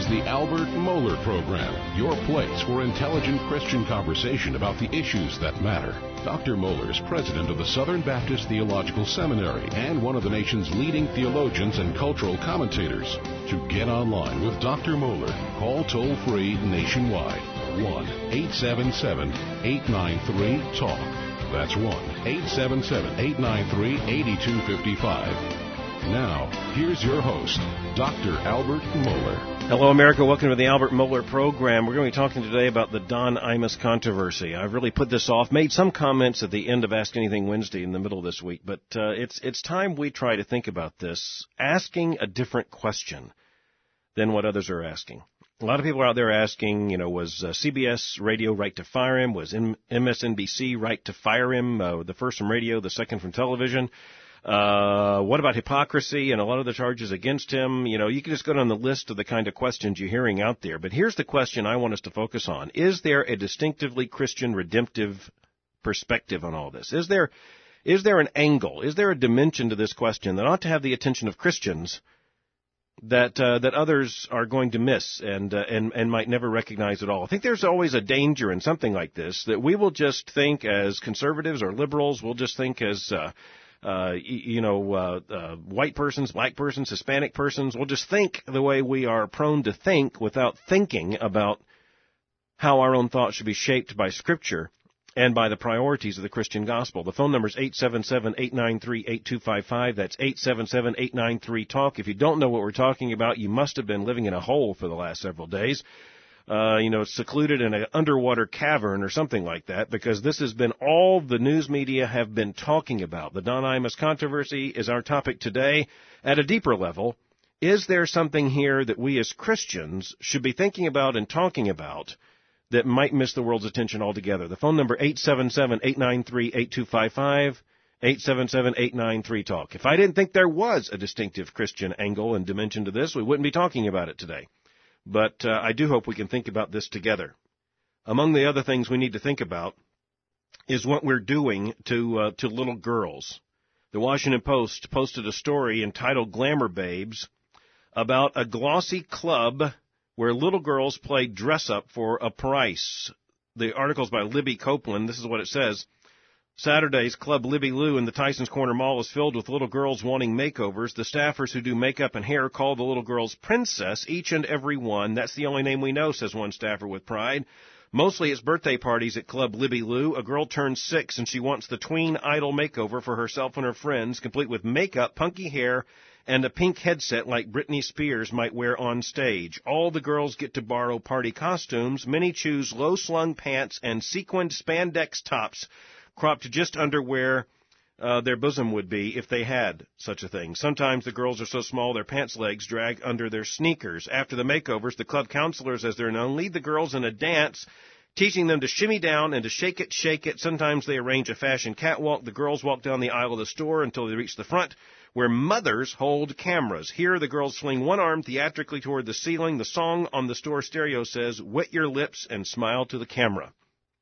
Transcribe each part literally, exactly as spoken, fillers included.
the Albert Mohler Program, your place for intelligent Christian conversation about the issues that matter. Doctor Mohler is president of the Southern Baptist Theological Seminary and one of the nation's leading theologians and cultural commentators. To get online with Doctor Mohler, call toll-free nationwide, one eight seven seven, eight nine three, talk. That's one eight seven seven, eight nine three, eight two five five. Now, here's your host, Doctor Albert Mohler. Hello, America. Welcome to the Albert Mohler Program. We're going to be talking today about the Don Imus controversy. I've really put this off, made some comments at the end of Ask Anything Wednesday in the middle of this week, but uh, it's it's time we try to think about this, asking a different question than what others are asking. A lot of people are out there asking, you know, was uh, C B S Radio right to fire him? Was M- M S N B C right to fire him? Uh, the first from radio, the second from television. Uh, what about hypocrisy and a lot of the charges against him? You know, you can just go down the list of the kind of questions you're hearing out there. But here's the question I want us to focus on. Is there a distinctively Christian redemptive perspective on all this? Is there, is there an angle? Is there a dimension to this question that ought to have the attention of Christians that, uh, that others are going to miss and, uh, and, and might never recognize at all? I think there's always a danger in something like this that we will just think as conservatives or liberals, we'll just think as, uh, Uh, you know, uh, uh, white persons, black persons, Hispanic persons will just think the way we are prone to think without thinking about how our own thoughts should be shaped by Scripture and by the priorities of the Christian gospel. The phone number is eight seven seven, eight nine three, eight two five five. That's eight seven seven, eight nine three, talk. If you don't know what we're talking about, you must have been living in a hole for the last several days. Uh, you know, secluded in an underwater cavern or something like that, because this has been all the news media have been talking about. The Don Imus controversy is our topic today. At a deeper level, is there something here that we as Christians should be thinking about and talking about that might miss the world's attention altogether? The phone number, eight seven seven, eight nine three, eight two five five, eight seven seven, eight nine three, talk. If I didn't think there was a distinctive Christian angle and dimension to this, we wouldn't be talking about it today. But uh, I do hope we can think about this together. Among the other things we need to think about is what we're doing to uh, to little girls. The Washington Post posted a story entitled Glamour Babes about a glossy club where little girls play dress-up for a price. The article's by Libby Copeland. This is what it says. Saturday's Club Libby Lou in the Tysons Corner Mall is filled with little girls wanting makeovers. The staffers who do makeup and hair call the little girls Princess, each and every one. That's the only name we know, says one staffer with pride. Mostly it's birthday parties at Club Libby Lou. A girl turns six and she wants the tween idol makeover for herself and her friends, complete with makeup, punky hair, and a pink headset like Britney Spears might wear on stage. All the girls get to borrow party costumes. Many choose low-slung pants and sequined spandex tops cropped just under where uh, their bosom would be if they had such a thing. Sometimes the girls are so small their pants legs drag under their sneakers. After the makeovers, the club counselors, as they're known, lead the girls in a dance, teaching them to shimmy down and to shake it, shake it. Sometimes they arrange a fashion catwalk. The girls walk down the aisle of the store until they reach the front, where mothers hold cameras. Here, the girls swing one arm theatrically toward the ceiling. The song on the store stereo says, "Wet your lips and smile to the camera."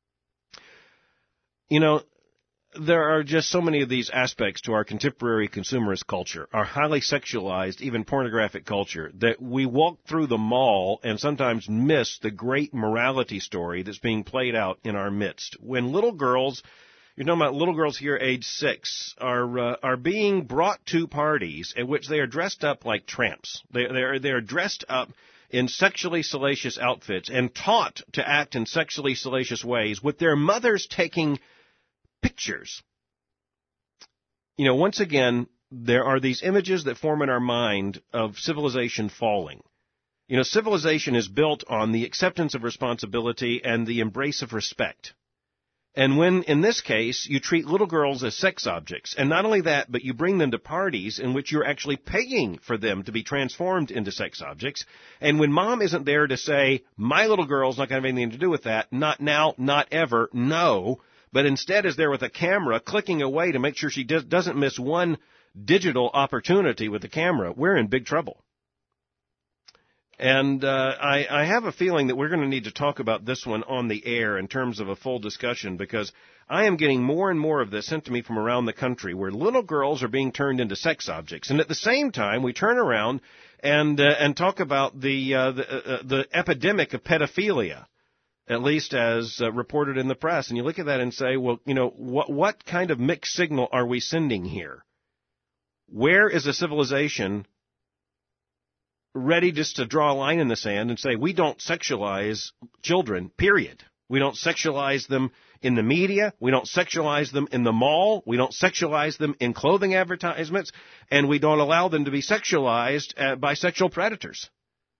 You know, there are just so many of these aspects to our contemporary consumerist culture, our highly sexualized, even pornographic culture, that we walk through the mall and sometimes miss the great morality story that's being played out in our midst. When little girls, you're talking about little girls here age six, are uh, are being brought to parties at which they are dressed up like tramps. They they're they're dressed up in sexually salacious outfits and taught to act in sexually salacious ways, with their mothers taking pictures. You know, once again, there are these images that form in our mind of civilization falling. You know, civilization is built on the acceptance of responsibility and the embrace of respect. And when, in this case, you treat little girls as sex objects, and not only that, but you bring them to parties in which you're actually paying for them to be transformed into sex objects, and when mom isn't there to say, my little girl's not going to have anything to do with that, not now, not ever, no, but instead is there with a camera clicking away to make sure she does, doesn't miss one digital opportunity with the camera, we're in big trouble. And uh, I, I have a feeling that we're going to need to talk about this one on the air in terms of a full discussion, because I am getting more and more of this sent to me from around the country where little girls are being turned into sex objects. And at the same time, we turn around and uh, and talk about the, uh, the, uh, the epidemic of pedophilia, at least as uh, reported in the press. And you look at that and say, well, you know, what what kind of mixed signal are we sending here? Where is a civilization ready just to draw a line in the sand and say, we don't sexualize children, period. We don't sexualize them in the media. We don't sexualize them in the mall. We don't sexualize them in clothing advertisements. And we don't allow them to be sexualized uh, by sexual predators.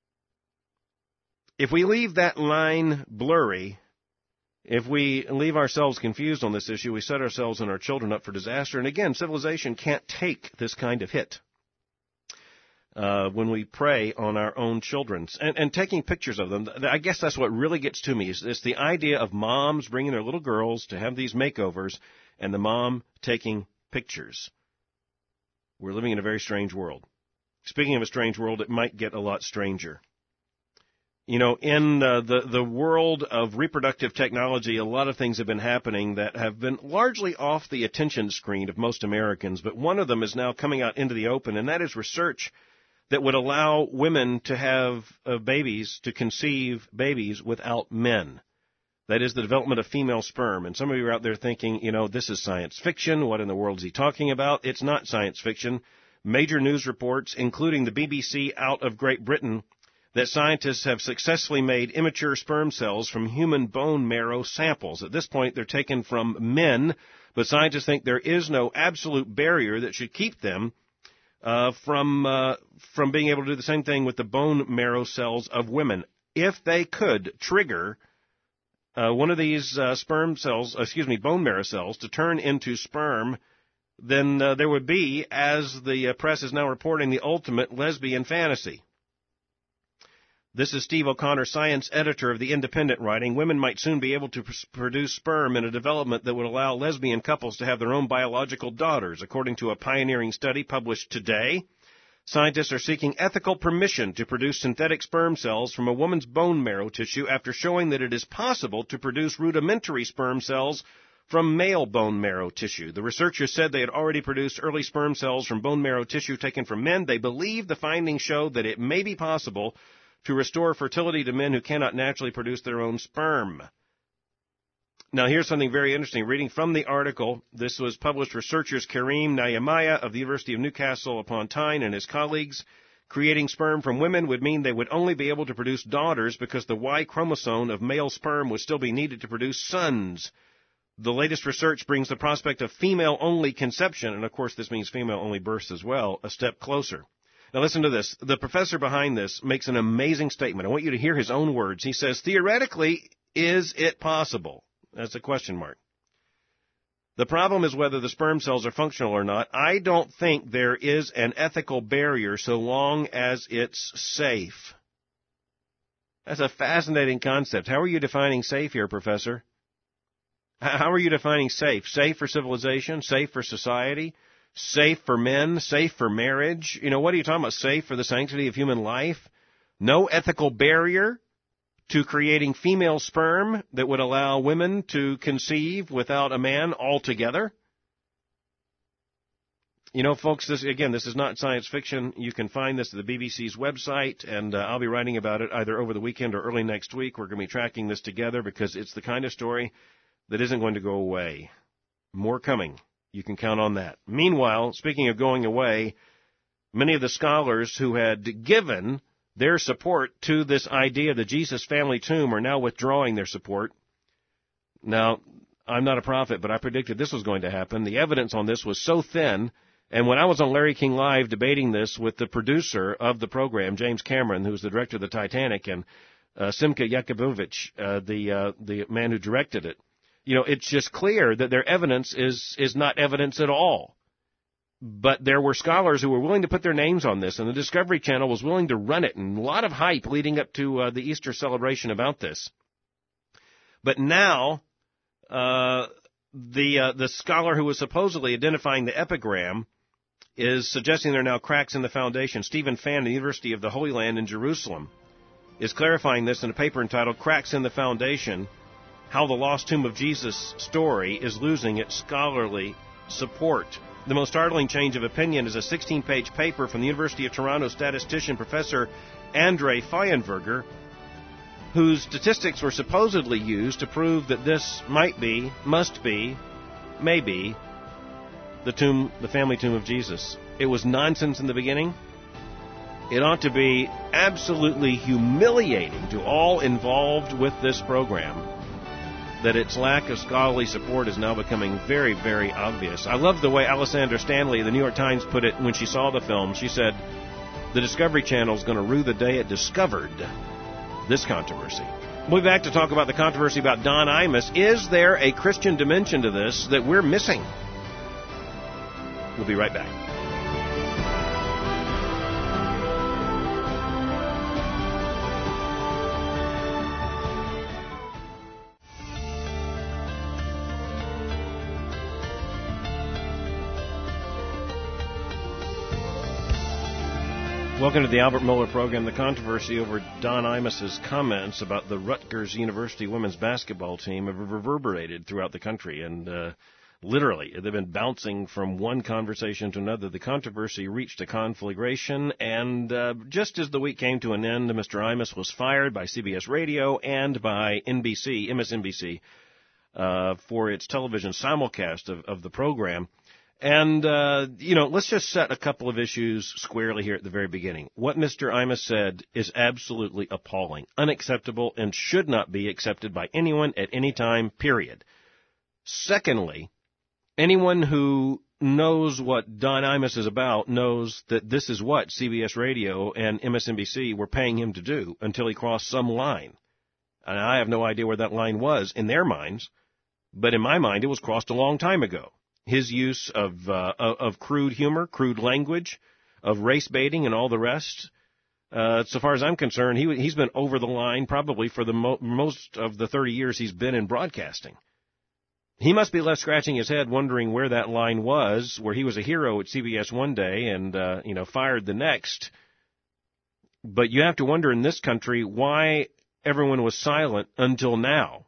If we leave that line blurry, if we leave ourselves confused on this issue, we set ourselves and our children up for disaster. And again, civilization can't take this kind of hit. Uh, when we prey on our own children and, and taking pictures of them. I guess that's what really gets to me is, is the idea of moms bringing their little girls to have these makeovers and the mom taking pictures. We're living in a very strange world. Speaking of a strange world, it might get a lot stranger. You know, in uh, the, the world of reproductive technology, a lot of things have been happening that have been largely off the attention screen of most Americans, but one of them is now coming out into the open, and that is research that would allow women to have uh, babies, to conceive babies without men. That is the development of female sperm. And some of you are out there thinking, you know, this is science fiction. What in the world is he talking about? It's not science fiction. Major news reports, including the B B C out of Great Britain, that scientists have successfully made immature sperm cells from human bone marrow samples. At this point, they're taken from men, but scientists think there is no absolute barrier that should keep them Uh, from uh, from being able to do the same thing with the bone marrow cells of women. If they could trigger uh, one of these uh, sperm cells, excuse me, bone marrow cells to turn into sperm, then uh, there would be, as the uh, press is now reporting, the ultimate lesbian fantasy. This is Steve O'Connor, science editor of The Independent, writing, women might soon be able to pr- produce sperm in a development that would allow lesbian couples to have their own biological daughters, according to a pioneering study published today. Scientists are seeking ethical permission to produce synthetic sperm cells from a woman's bone marrow tissue after showing that it is possible to produce rudimentary sperm cells from male bone marrow tissue. The researchers said they had already produced early sperm cells from bone marrow tissue taken from men. They believe the findings show that it may be possible to restore fertility to men who cannot naturally produce their own sperm. Now, here's something very interesting. Reading from the article, this was published researchers Karim Nayamaya of the University of Newcastle upon Tyne and his colleagues. Creating sperm from women would mean they would only be able to produce daughters because the Y chromosome of male sperm would still be needed to produce sons. The latest research brings the prospect of female-only conception, and of course this means female-only births as well, a step closer. Now listen to this. The professor behind this makes an amazing statement. I want you to hear his own words. He says, theoretically, is it possible? That's a question mark. The problem is whether the sperm cells are functional or not. I don't think there is an ethical barrier so long as it's safe. That's a fascinating concept. How are you defining safe here, Professor? How are you defining safe? Safe for civilization? Safe for society? Safe for men, safe for marriage. You know, what are you talking about? Safe for the sanctity of human life? No ethical barrier to creating female sperm that would allow women to conceive without a man altogether? You know, folks, this again, this is not science fiction. You can find this at the B B C's website, and uh, I'll be writing about it either over the weekend or early next week. We're going to be tracking this together because it's the kind of story that isn't going to go away. More coming. You can count on that. Meanwhile, speaking of going away, many of the scholars who had given their support to this idea of the Jesus family tomb are now withdrawing their support. Now, I'm not a prophet, but I predicted this was going to happen. The evidence on this was so thin, and when I was on Larry King Live debating this with the producer of the program, James Cameron, who's the director of the Titanic, and uh, Simka Yakubovich, uh, the uh, the man who directed it, you know, it's just clear that their evidence is is not evidence at all. But there were scholars who were willing to put their names on this, and the Discovery Channel was willing to run it, and a lot of hype leading up to uh, the Easter celebration about this. But now, uh, the uh, the scholar who was supposedly identifying the epigram is suggesting there are now cracks in the foundation. Stephen Fan, the University of the Holy Land in Jerusalem, is clarifying this in a paper entitled Cracks in the Foundation, How the Lost Tomb of Jesus story is losing its scholarly support. The most startling change of opinion is a sixteen-page paper from the University of Toronto statistician Professor Andre Feuenberger, whose statistics were supposedly used to prove that this might be, must be, may be the tomb, the family tomb of Jesus. It was nonsense in the beginning. It ought to be absolutely humiliating to all involved with this program that its lack of scholarly support is now becoming very, very obvious. I love the way Alessandra Stanley of the New York Times put it when she saw the film. She said, the Discovery Channel is going to rue the day it discovered this controversy. We'll be back to talk about the controversy about Don Imus. Is there a Christian dimension to this that we're missing? We'll be right back. Welcome to the Albert Mohler program. The controversy over Don Imus's comments about the Rutgers University women's basketball team have reverberated throughout the country, and uh, literally they've been bouncing from one conversation to another. The controversy reached a conflagration, and uh, just as the week came to an end, Mister Imus was fired by C B S Radio and by N B C, M S N B C, uh, for its television simulcast of, of the program. And, uh, you know, let's just set a couple of issues squarely here at the very beginning. What Mister Imus said is absolutely appalling, unacceptable, and should not be accepted by anyone at any time, period. Secondly, anyone who knows what Don Imus is about knows that this is what C B S Radio and M S N B C were paying him to do until he crossed some line. And I have no idea where that line was in their minds, but in my mind it was crossed a long time ago. His use of uh, of crude humor, crude language, of race baiting, and all the rest. Uh, so far as I'm concerned, he he's been over the line probably for the mo- most of the thirty years he's been in broadcasting. He must be left scratching his head, wondering where that line was, where he was a hero at C B S one day and uh, you know fired the next. But you have to wonder in this country why everyone was silent until now,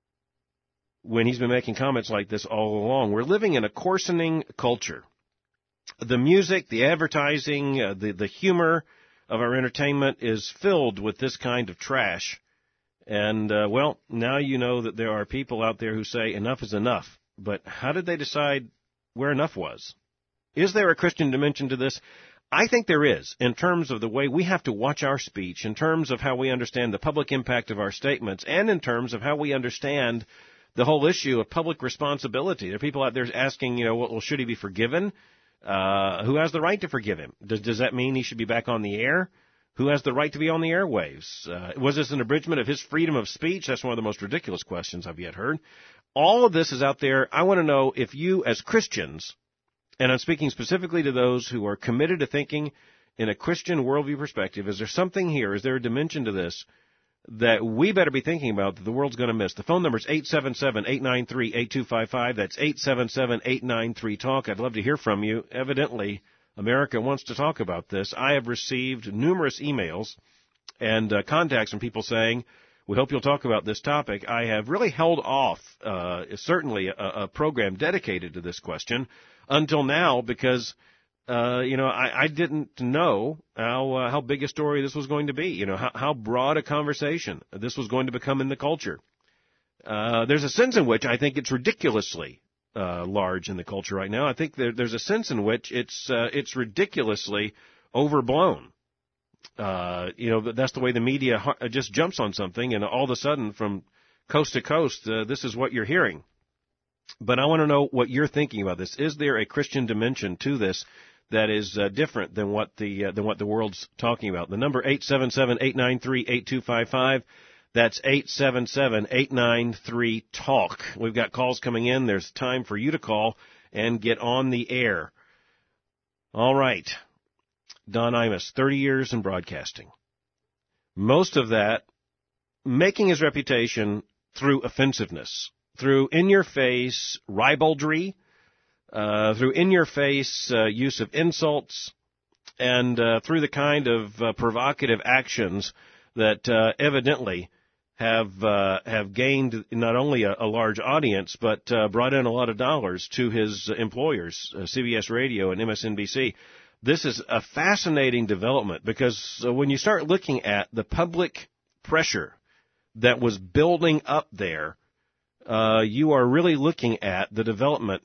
when he's been making comments like this all along. We're living in a coarsening culture. The music, the advertising, uh, the, the humor of our entertainment is filled with this kind of trash. And, uh, well, now you know that there are people out there who say enough is enough. But how did they decide where enough was? Is there a Christian dimension to this? I think there is, in terms of the way we have to watch our speech, in terms of how we understand the public impact of our statements, and in terms of how we understand the whole issue of public responsibility. There are people out there asking, you know, well, should he be forgiven? Uh, who has the right to forgive him? Does, does that mean he should be back on the air? Who has the right to be on the airwaves? Uh, was this an abridgment of his freedom of speech? That's one of the most ridiculous questions I've yet heard. All of this is out there. I want to know if you, as Christians, and I'm speaking specifically to those who are committed to thinking in a Christian worldview perspective, is there something here, is there a dimension to this that we better be thinking about that the world's going to miss? The phone number is eight seven seven, eight nine three, eight two five five. That's eight seven seven, eight nine three, talk. I'd love to hear from you. Evidently, America wants to talk about this. I have received numerous emails and uh, contacts from people saying, we hope you'll talk about this topic. I have really held off, uh, certainly a, a program dedicated to this question until now because Uh, you know, I, I didn't know how uh, how big a story this was going to be, you know, how, how broad a conversation this was going to become in the culture. Uh, there's a sense in which I think it's ridiculously uh, large in the culture right now. I think there, there's a sense in which it's uh, it's ridiculously overblown. Uh, you know, that's the way the media just jumps on something, and all of a sudden, from coast to coast, uh, this is what you're hearing. But I want to know what you're thinking about this. Is there a Christian dimension to this that is uh, different than what the uh, than what the world's talking about? The number eight seven seven, eight nine three, eight two five five. That's eight seven seven, eight nine three, talk. We've got calls coming in. There's time for you to call and get on the air. All right. Don Imus, thirty years in broadcasting. Most of that making his reputation through offensiveness, through in-your-face ribaldry, Uh, through in-your-face uh, use of insults, and uh, through the kind of uh, provocative actions that uh, evidently have uh, have gained not only a, a large audience, but uh, brought in a lot of dollars to his employers, uh, C B S Radio and M S N B C. This is a fascinating development because uh, when you start looking at the public pressure that was building up there, uh, you are really looking at the development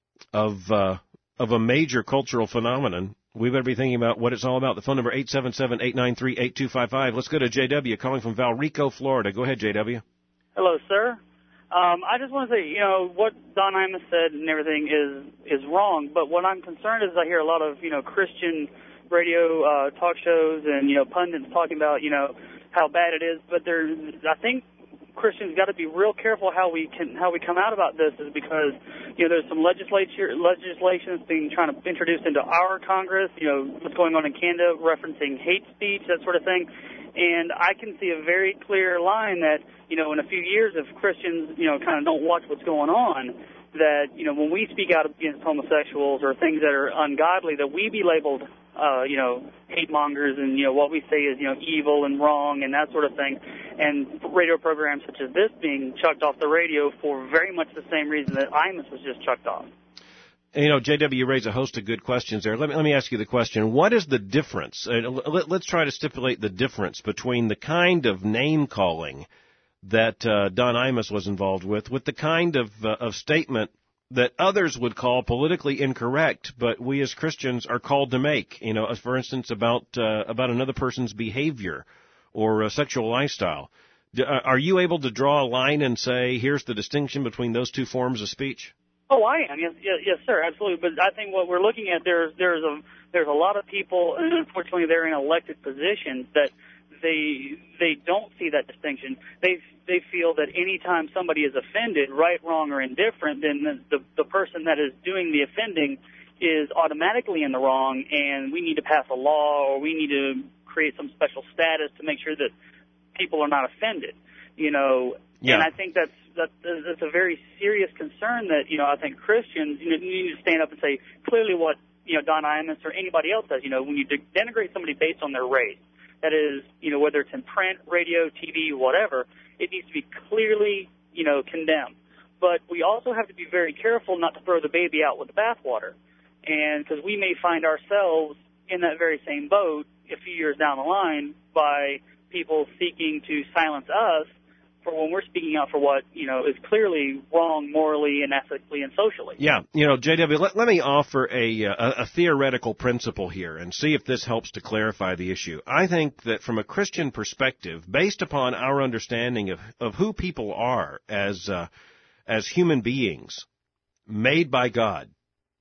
of uh, of a major cultural phenomenon. We better be thinking about what it's all about. The phone number eight seven seven, eight nine three, eight two five five. Let's go to J W calling from Valrico, Florida. Go ahead, J W. Hello, sir. Um, I just want to say, you know, what Don Imus said and everything is is wrong. But what I'm concerned is I hear a lot of, you know, Christian radio uh, talk shows and, you know, pundits talking about, you know, how bad it is. But there's, I think Christians got to be real careful how we can how we come out about this, is because, you know, there's some legislature legislation that's being trying to introduce into our Congress. You know, what's going on in Canada, referencing hate speech, that sort of thing. And I can see a very clear line that, you know, in a few years, if Christians, you know, kind of don't watch what's going on, that, you know, when we speak out against homosexuals or things that are ungodly, that we be labeled, uh, you know, hate mongers, and, you know, what we say is, you know, evil and wrong and that sort of thing. And radio programs such as this being chucked off the radio for very much the same reason that Imus was just chucked off. You know, J W raised a host of good questions there. Let me, let me ask you the question. What is the difference? Uh, let, let's try to stipulate the difference between the kind of name-calling that uh, Don Imus was involved with, with the kind of, uh, of statement that others would call politically incorrect, but we as Christians are called to make. You know, as for instance, about uh, about another person's behavior or uh, sexual lifestyle. D- are you able to draw a line and say, here's the distinction between those two forms of speech? Oh, I am. Yes, yes, yes, sir, absolutely. But I think what we're looking at, there's there's a there's a lot of people, and unfortunately, they're in elected positions that they they don't see that distinction. They they feel that any time somebody is offended, right, wrong, or indifferent, then the, the the person that is doing the offending is automatically in the wrong, and we need to pass a law or we need to create some special status to make sure that people are not offended. You know, yeah. And I think that's that, that's a very serious concern that, you know, I think Christians, you know, you need to stand up and say clearly what, you know, Don Imus or anybody else does. You know, when you denigrate somebody based on their race, that is, you know, whether it's in print, radio, T V, whatever, it needs to be clearly, you know, condemned. But we also have to be very careful not to throw the baby out with the bathwater. And because we may find ourselves in that very same boat a few years down the line by people seeking to silence us for when we're speaking out for what, you know, is clearly wrong morally and ethically and socially. Yeah, you know, J W, let, let me offer a, a, a theoretical principle here and see if this helps to clarify the issue. I think that from a Christian perspective, based upon our understanding of, of who people are as uh, as human beings made by God,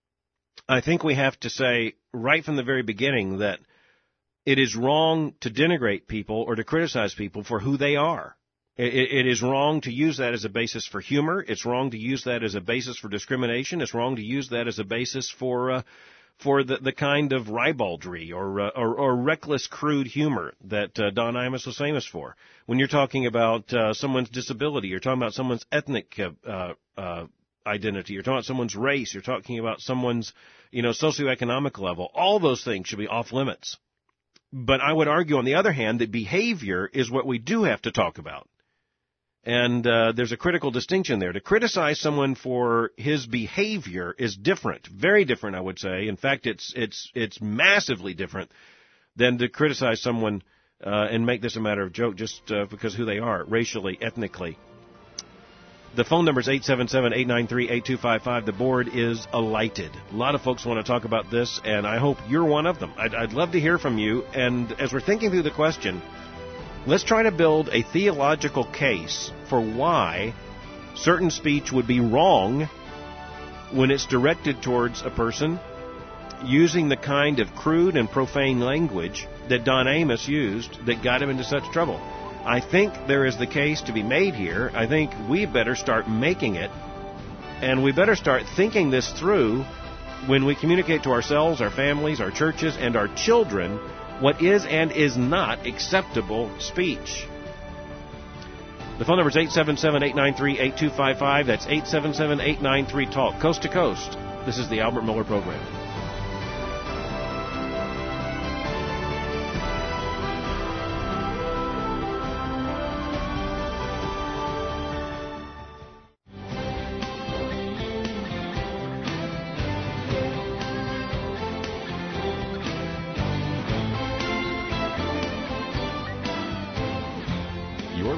I think we have to say right from the very beginning that it is wrong to denigrate people or to criticize people for who they are. It is wrong to use that as a basis for humor. It's wrong to use that as a basis for discrimination. It's wrong to use that as a basis for uh, for the, the kind of ribaldry or, uh, or or reckless, crude humor that uh, Don Imus was famous for. When you're talking about uh, someone's disability, you're talking about someone's ethnic uh, uh, identity, you're talking about someone's race, you're talking about someone's, you know, socioeconomic level. All those things should be off limits. But I would argue, on the other hand, that behavior is what we do have to talk about. And uh, there's a critical distinction there. To criticize someone for his behavior is different, very different, I would say. In fact, it's it's it's massively different than to criticize someone uh, and make this a matter of joke just uh, because who they are, racially, ethnically. The phone number is eight seven seven, eight nine three, eight two five five. The board is alighted. A lot of folks want to talk about this, and I hope you're one of them. I'd, I'd love to hear from you. And as we're thinking through the question, let's try to build a theological case for why certain speech would be wrong when it's directed towards a person using the kind of crude and profane language that Don Imus used that got him into such trouble. I think there is the case to be made here. I think we better start making it, and we better start thinking this through when we communicate to ourselves, our families, our churches, and our children what is and is not acceptable speech. The phone number is eight seven seven, eight nine three, eight two five five. That's eight seven seven, eight nine three, TALK. Coast to coast. This is the Albert Mohler Program.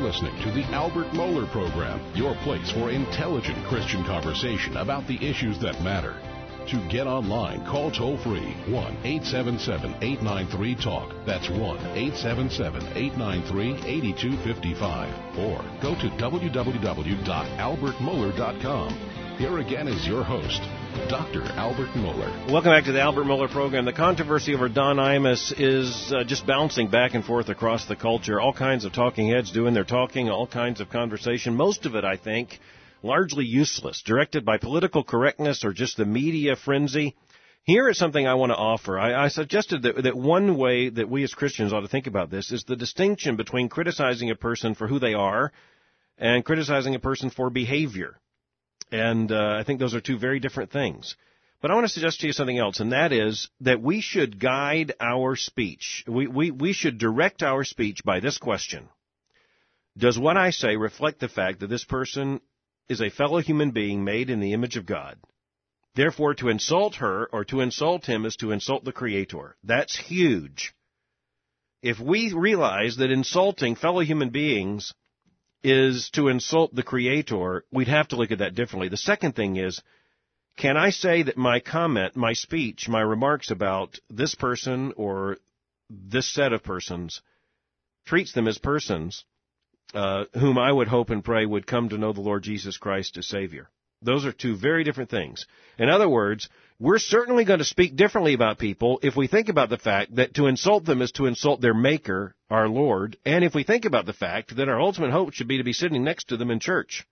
listening to the Albert Mohler Program, your place for intelligent Christian conversation about the issues that matter. To get online, call toll-free one eight seven seven, eight nine three, TALK. That's one eight seven seven, eight nine three, eight two five five. Or go to w w w dot albert mohler dot com. Here again is your host, Doctor Albert Mohler. Welcome back to the Albert Mohler Program. The controversy over Don Imus is uh, just bouncing back and forth across the culture. All kinds of talking heads doing their talking, all kinds of conversation. Most of it, I think, largely useless, directed by political correctness or just the media frenzy. Here is something I want to offer. I, I suggested that, that one way that we as Christians ought to think about this is the distinction between criticizing a person for who they are and criticizing a person for behavior. And uh, I think those are two very different things. But I want to suggest to you something else, and that is that we should guide our speech. We, we, we should direct our speech by this question. Does what I say reflect the fact that this person is a fellow human being made in the image of God? Therefore, to insult her or to insult him is to insult the Creator. That's huge. If we realize that insulting fellow human beings is to insult the Creator, we'd have to look at that differently. The second thing is, can I say that my comment, my speech, my remarks about this person or this set of persons treats them as persons uh, whom I would hope and pray would come to know the Lord Jesus Christ as Savior? Those are two very different things. In other words, we're certainly going to speak differently about people if we think about the fact that to insult them is to insult their Maker, our Lord, and if we think about the fact that our ultimate hope should be to be sitting next to them in church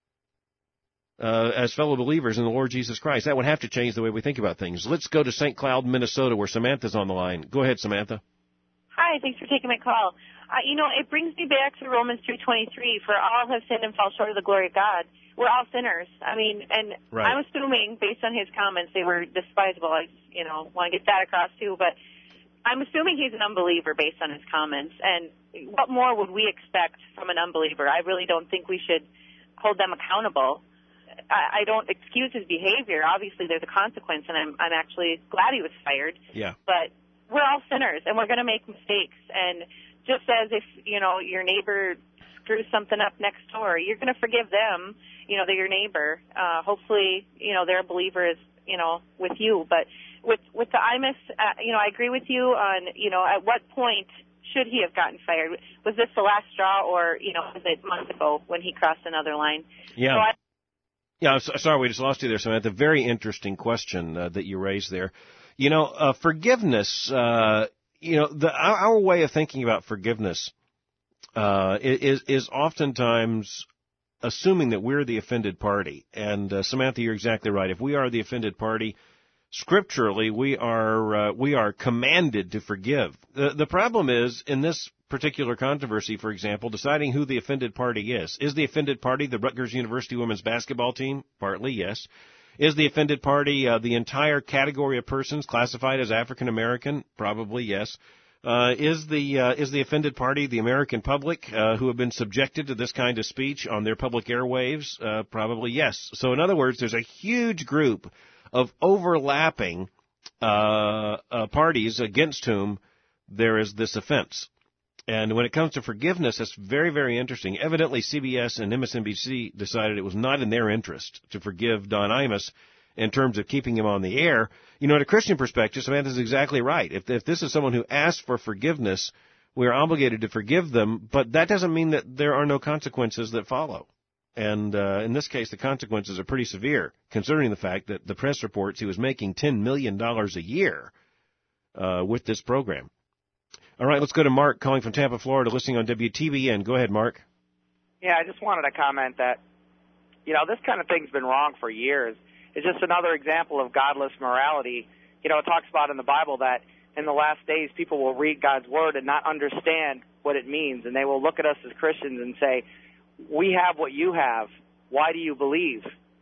uh, as fellow believers in the Lord Jesus Christ. That would have to change the way we think about things. Let's go to Saint Cloud, Minnesota, where Samantha's on the line. Go ahead, Samantha. Hi, thanks for taking my call. Uh, you know, it brings me back to Romans three twenty-three, for all have sinned and fall short of the glory of God. We're all sinners. I mean, and right. I'm assuming, based on his comments, they were despisable. I, you know, want to get that across, too. But I'm assuming he's an unbeliever based on his comments. And what more would we expect from an unbeliever? I really don't think we should hold them accountable. I, I don't excuse his behavior. Obviously, there's a consequence, and I'm, I'm actually glad he was fired. Yeah. But we're all sinners, and we're going to make mistakes. And just as if, you know, your neighbor screws something up next door, you're going to forgive them. You know, they're your neighbor. Uh, hopefully, you know, they're a believer is, you know, with you. But with with the Imus, uh, you know, I agree with you on, you know, at what point should he have gotten fired? Was this the last straw, or, you know, was it months ago when he crossed another line? Yeah. So I, yeah, I'm so, sorry, we just lost you there, Samantha. Very interesting question uh, that you raised there. You know, uh, forgiveness, uh, you know, the, our, our way of thinking about forgiveness uh, is, is oftentimes assuming that we're the offended party. And uh, Samantha, you're exactly right. If we are the offended party, scripturally, we are uh, we are commanded to forgive. The, the problem is, in this particular controversy, for example, deciding who the offended party is. Is the offended party the Rutgers University women's basketball team? Partly, yes. Is the offended party uh, the entire category of persons classified as African American? Probably, yes. Uh, is the uh, is the offended party the American public uh, who have been subjected to this kind of speech on their public airwaves? Uh, probably, yes. So, in other words, there's a huge group of overlapping uh, uh, parties against whom there is this offense. And when it comes to forgiveness, it's very, very interesting. Evidently, C B S and M S N B C decided it was not in their interest to forgive Don Imus in terms of keeping him on the air. You know, in a Christian perspective, Samantha's exactly right. If, if this is someone who asks for forgiveness, we are obligated to forgive them, but that doesn't mean that there are no consequences that follow. And uh, in this case, the consequences are pretty severe, considering the fact that the press reports he was making ten million dollars a year uh, with this program. All right, let's go to Mark calling from Tampa, Florida, listening on W T B N. Go ahead, Mark. Yeah, I just wanted to comment that, you know, this kind of thing's been wrong for years. It's just another example of godless morality. You know, it talks about in the Bible that in the last days people will read God's Word and not understand what it means, and they will look at us as Christians and say, we have what you have. Why do you believe?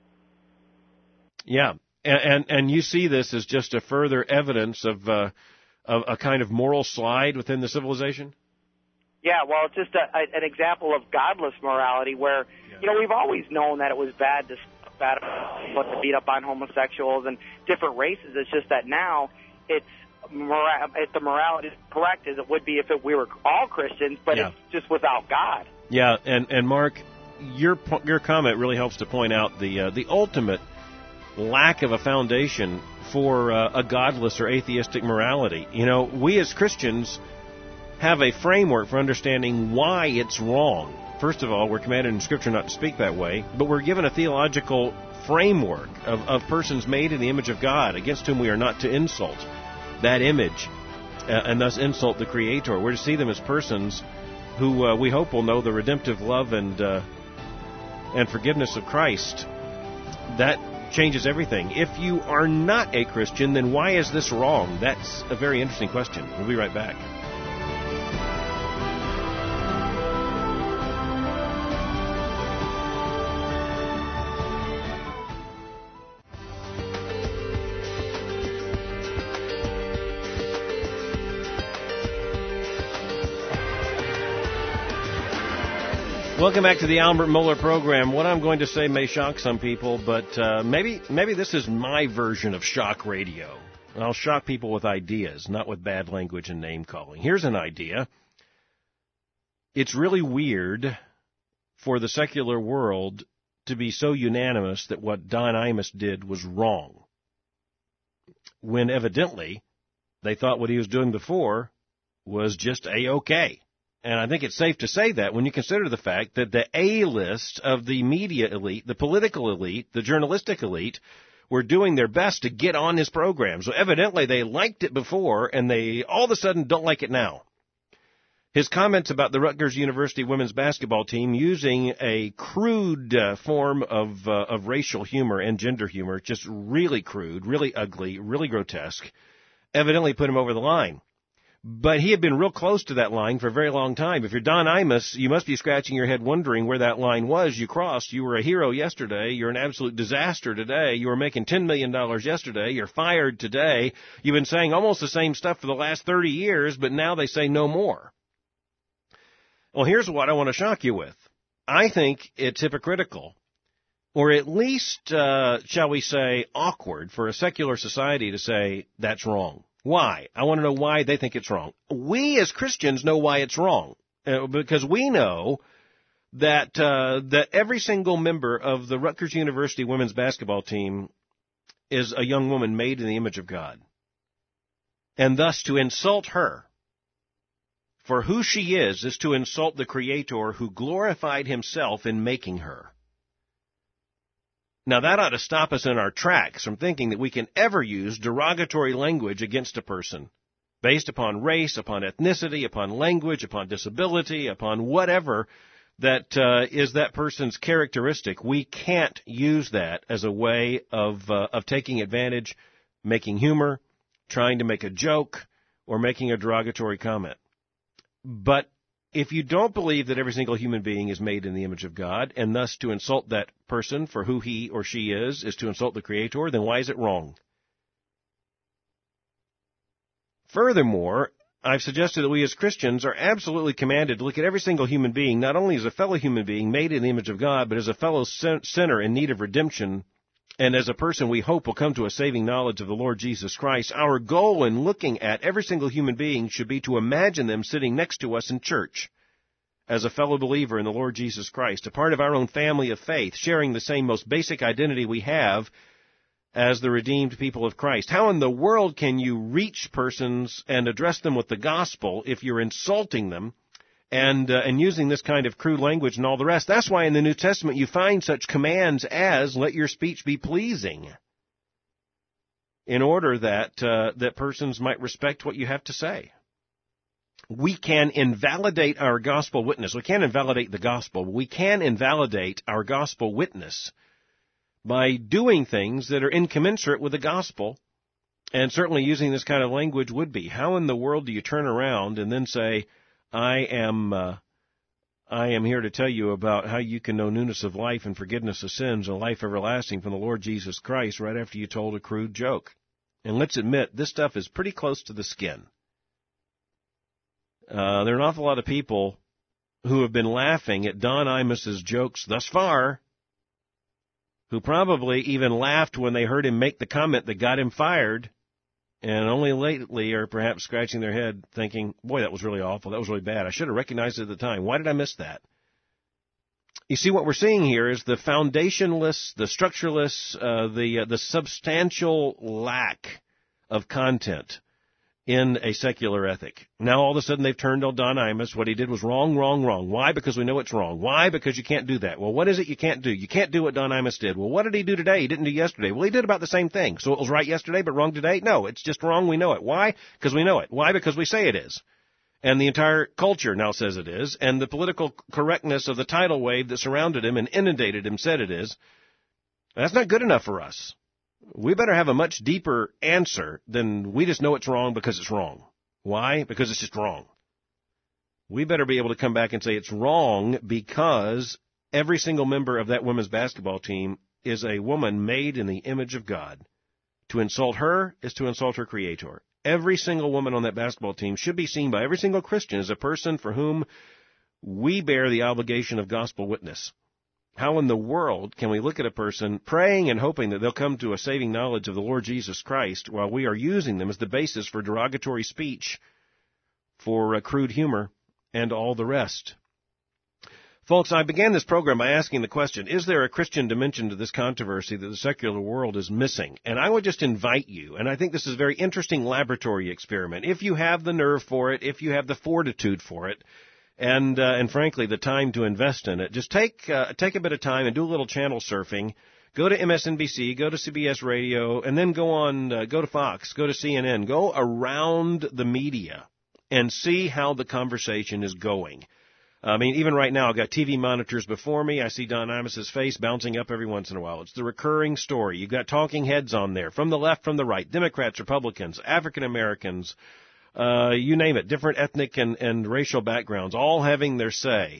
Yeah, and and, and you see this as just a further evidence of, uh, of a kind of moral slide within the civilization? Yeah, well, it's just a, a, an example of godless morality where, yeah. you know, we've always known that it was bad to bad to beat up on homosexuals and different races. It's just that now it's mora- it, the morality is correct as it would be if it, we were all Christians, but yeah. it's just without God. Yeah, and, and Mark, your your comment really helps to point out the uh, the ultimate lack of a foundation for uh, a godless or atheistic morality. You know, we as Christians have a framework for understanding why it's wrong. First of all, we're commanded in Scripture not to speak that way, but we're given a theological framework of, of persons made in the image of God, against whom we are not to insult that image, uh, and thus insult the Creator. We're to see them as persons who uh, we hope will know the redemptive love and uh, and forgiveness of Christ. That changes everything. If you are not a Christian, then why is this wrong? That's a very interesting question. We'll be right back. Welcome back to the Albert Mohler program. What I'm going to say may shock some people, but uh, maybe maybe this is my version of shock radio. I'll shock people with ideas, not with bad language and name-calling. Here's an idea. It's really weird for the secular world to be so unanimous that what Don Imus did was wrong, when evidently they thought what he was doing before was just A-okay. And I think it's safe to say that when you consider the fact that the A-list of the media elite, the political elite, the journalistic elite, were doing their best to get on his program. So evidently they liked it before, and they all of a sudden don't like it now. His comments about the Rutgers University women's basketball team using a crude uh, form of, uh, of racial humor and gender humor, just really crude, really ugly, really grotesque, evidently put him over the line. But he had been real close to that line for a very long time. If you're Don Imus, you must be scratching your head wondering where that line was. You crossed. You were a hero yesterday. You're an absolute disaster today. You were making ten million dollars yesterday. You're fired today. You've been saying almost the same stuff for the last thirty years, but now they say no more. Well, here's what I want to shock you with. I think it's hypocritical, or at least, uh, shall we say, awkward for a secular society to say that's wrong. Why? I want to know why they think it's wrong. We as Christians know why it's wrong, uh, because we know that uh, that every single member of the Rutgers University women's basketball team is a young woman made in the image of God. And thus to insult her for who she is is to insult the Creator who glorified himself in making her. Now, that ought to stop us in our tracks from thinking that we can ever use derogatory language against a person based upon race, upon ethnicity, upon language, upon disability, upon whatever that uh, is that person's characteristic. We can't use that as a way of uh, of taking advantage, making humor, trying to make a joke, or making a derogatory comment. But if you don't believe that every single human being is made in the image of God, and thus to insult that person for who he or she is, is to insult the Creator, then why is it wrong? Furthermore, I've suggested that we as Christians are absolutely commanded to look at every single human being, not only as a fellow human being made in the image of God, but as a fellow sinner in need of redemption, and as a person we hope will come to a saving knowledge of the Lord Jesus Christ. Our goal in looking at every single human being should be to imagine them sitting next to us in church as a fellow believer in the Lord Jesus Christ, a part of our own family of faith, sharing the same most basic identity we have as the redeemed people of Christ. How in the world can you reach persons and address them with the gospel if you're insulting them and uh, and using this kind of crude language and all the rest? That's why in the New Testament you find such commands as, let your speech be pleasing, in order that uh, that persons might respect what you have to say. We can invalidate our gospel witness. We can't invalidate the gospel. We can invalidate our gospel witness by doing things that are incommensurate with the gospel, and certainly using this kind of language would be. How in the world do you turn around and then say, I am uh, I am here to tell you about how you can know newness of life and forgiveness of sins and life everlasting from the Lord Jesus Christ right after you told a crude joke? And let's admit, this stuff is pretty close to the skin. Uh, there are an awful lot of people who have been laughing at Don Imus's jokes thus far, who probably even laughed when they heard him make the comment that got him fired, and only lately are perhaps scratching their head thinking, boy, that was really awful, that was really bad. I should have recognized it at the time. Why did I miss that? You see, what we're seeing here is the foundationless, the structureless, uh, the uh, the substantial lack of content in a secular ethic. Now, all of a sudden, they've turned on Don Imus. What he did was wrong, wrong, wrong. Why? Because we know it's wrong. Why? Because you can't do that. Well, what is it you can't do? You can't do what Don Imus did. Well, what did he do today? He didn't do yesterday. Well, he did about the same thing. So it was right yesterday, but wrong today? No, it's just wrong. We know it. Why? Because we know it. Why? Because we say it is. And the entire culture now says it is. And the political correctness of the tidal wave that surrounded him and inundated him said it is. That's not good enough for us. We better have a much deeper answer than we just know it's wrong because it's wrong. Why? Because it's just wrong. We better be able to come back and say it's wrong because every single member of that women's basketball team is a woman made in the image of God. To insult her is to insult her Creator. Every single woman on that basketball team should be seen by every single Christian as a person for whom we bear the obligation of gospel witness. How in the world can we look at a person praying and hoping that they'll come to a saving knowledge of the Lord Jesus Christ while we are using them as the basis for derogatory speech, for uh, crude humor, and all the rest? Folks, I began this program by asking the question, is there a Christian dimension to this controversy that the secular world is missing? And I would just invite you, and I think this is a very interesting laboratory experiment, if you have the nerve for it, if you have the fortitude for it, and uh, and frankly, the time to invest in it, just take uh, take a bit of time and do a little channel surfing. Go to M S N B C, go to C B S Radio, and then go on, uh, go to Fox, go to C N N, go around the media and see how the conversation is going. I mean, even right now, I've got T V monitors before me. I see Don Imus's face bouncing up every once in a while. It's the recurring story. You've got talking heads on there, from the left, from the right, Democrats, Republicans, African Americans, uh, you name it, different ethnic and, and racial backgrounds, all having their say.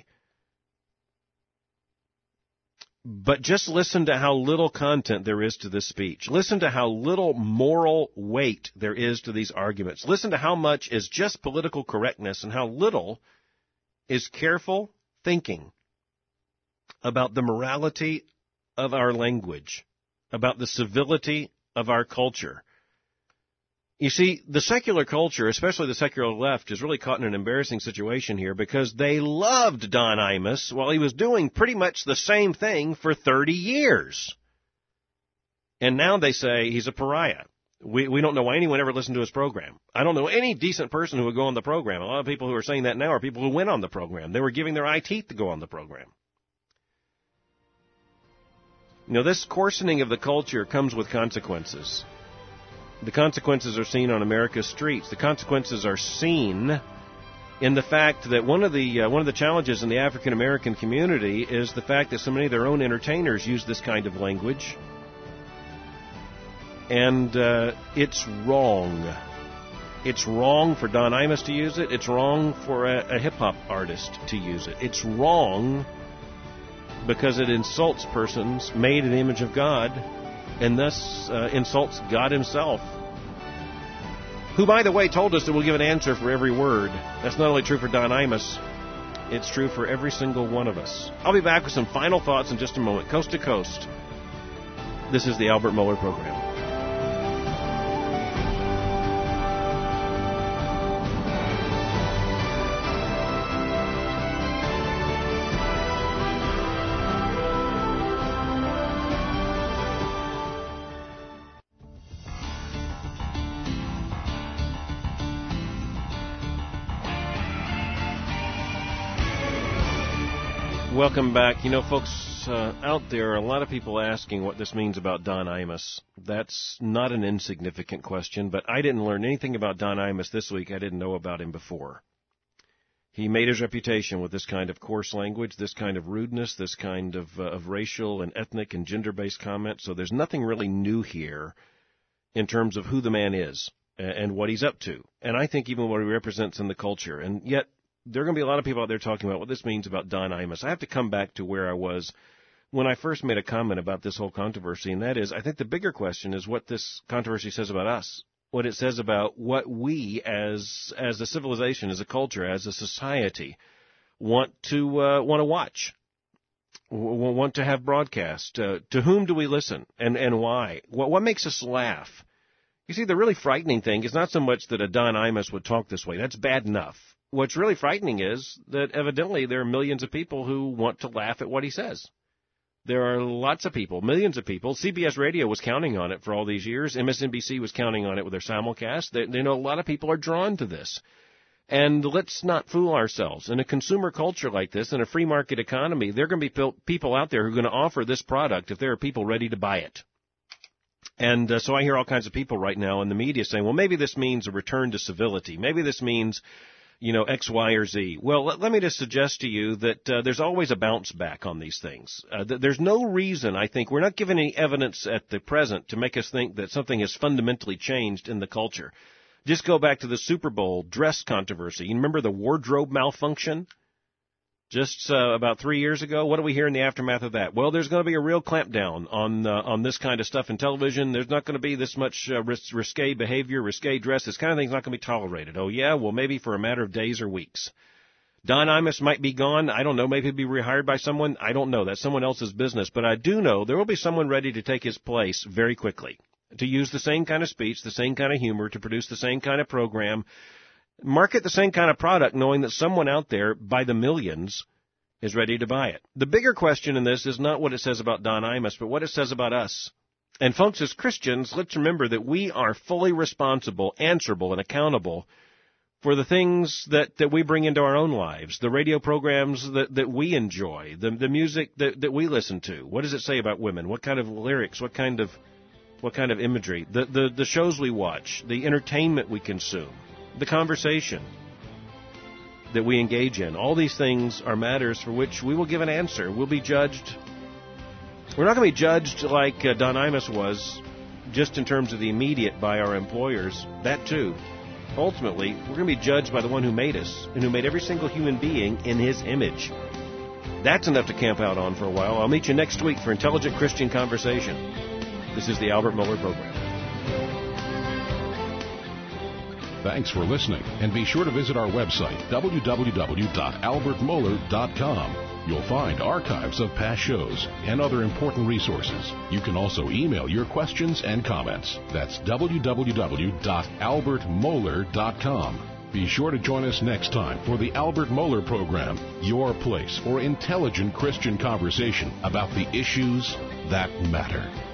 But just listen to how little content there is to this speech. Listen to how little moral weight there is to these arguments. Listen to how much is just political correctness and how little is careful thinking about the morality of our language, about the civility of our culture. You see, the secular culture, especially the secular left, is really caught in an embarrassing situation here because they loved Don Imus while he was doing pretty much the same thing for thirty years. And now they say he's a pariah. We we don't know why anyone ever listened to his program. I don't know any decent person who would go on the program. A lot of people who are saying that now are people who went on the program. They were giving their eye teeth to go on the program. You know, this coarsening of the culture comes with consequences. The consequences are seen on America's streets. The consequences are seen in the fact that one of the uh, one of the challenges in the African American community is the fact that so many of their own entertainers use this kind of language. And uh, it's wrong. It's wrong for Don Imus to use it. It's wrong for a, a hip-hop artist to use it. It's wrong because it insults persons made in the image of God and thus uh, insults God himself, who, by the way, told us that we'll give an answer for every word. That's not only true for Don Imus, it's true for every single one of us. I'll be back with some final thoughts in just a moment, coast to coast. This is the Albert Mohler Program. Welcome back. You know, folks, uh, out there are a lot of people asking what this means about Don Imus. That's not an insignificant question, but I didn't learn anything about Don Imus this week I didn't know about him before. He made his reputation with this kind of coarse language, this kind of rudeness, this kind of, uh, of racial and ethnic and gender-based comments, so there's nothing really new here in terms of who the man is and what he's up to, and I think even what he represents in the culture. And yet, there are going to be a lot of people out there talking about what this means about Don Imus. I have to come back to where I was when I first made a comment about this whole controversy, and that is, I think the bigger question is what this controversy says about us, what it says about what we as as a civilization, as a culture, as a society want to uh, want to watch, want to have broadcast. Uh, to whom do we listen, and, and why? What, what makes us laugh? You see, the really frightening thing is not so much that a Don Imus would talk this way. That's bad enough. what's really frightening is that evidently there are millions of people who want to laugh at what he says. There are lots of people, millions of people. C B S Radio was counting on it for all these years. M S N B C was counting on it with their simulcast. They, they know a lot of people are drawn to this. And let's not fool ourselves. In a consumer culture like this, in a free market economy, there are going to be people out there who are going to offer this product if there are people ready to buy it. And uh, so I hear all kinds of people right now in the media saying, well, maybe this means a return to civility. Maybe this means, you know, X, Y, or Z. Well, let, let me just suggest to you that uh, there's always a bounce back on these things. Uh, th- there's no reason, I think, we're not given any evidence at the present to make us think that something has fundamentally changed in the culture. Just go back to the Super Bowl dress controversy. You remember the wardrobe malfunction? Just uh, about three years ago, what do we hear in the aftermath of that? Well, there's going to be a real clampdown on uh, on this kind of stuff in television. There's not going to be this much uh, ris- risque behavior, risque dress. This kind of thing's not going to be tolerated. Oh, yeah? Well, maybe for a matter of days or weeks. Don Imus might be gone. I don't know. Maybe he'll be rehired by someone. I don't know. That's someone else's business. But I do know there will be someone ready to take his place very quickly, to use the same kind of speech, the same kind of humor, to produce the same kind of program, market the same kind of product, knowing that someone out there, by the millions, is ready to buy it. The bigger question in this is not what it says about Don Imus, but what it says about us. And folks, as Christians, let's remember that we are fully responsible, answerable, and accountable for the things that, that we bring into our own lives, the radio programs that, that we enjoy, the, the music that, that we listen to. What does it say about women? What kind of lyrics? What kind of what kind of imagery? The, the, the shows we watch, the entertainment we consume, the conversation that we engage in. All these things are matters for which we will give an answer. We'll be judged. We're not going to be judged like uh, Don Imus was, just in terms of the immediate by our employers. That too. Ultimately, we're going to be judged by the one who made us and who made every single human being in his image. That's enough to camp out on for a while. I'll meet you next week for Intelligent Christian Conversation. This is the Albert Mohler Program. Thanks for listening, and be sure to visit our website, w w w dot albert mohler dot com. You'll find archives of past shows and other important resources. You can also email your questions and comments. That's w w w dot albert mohler dot com. Be sure to join us next time for the Albert Mohler Program, your place for intelligent Christian conversation about the issues that matter.